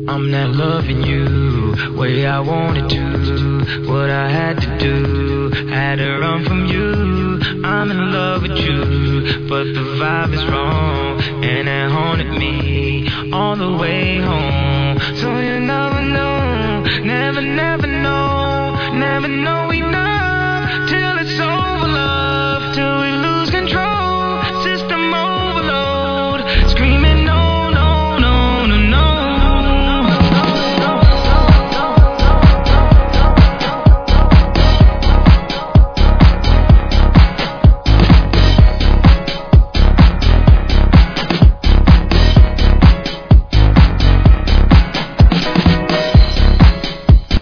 I'm not loving you way I wanted to. What I had to do, had to run from you. I'm in love with you, but the vibe is wrong, and it haunted me all the way home. So you never know, never know, never know.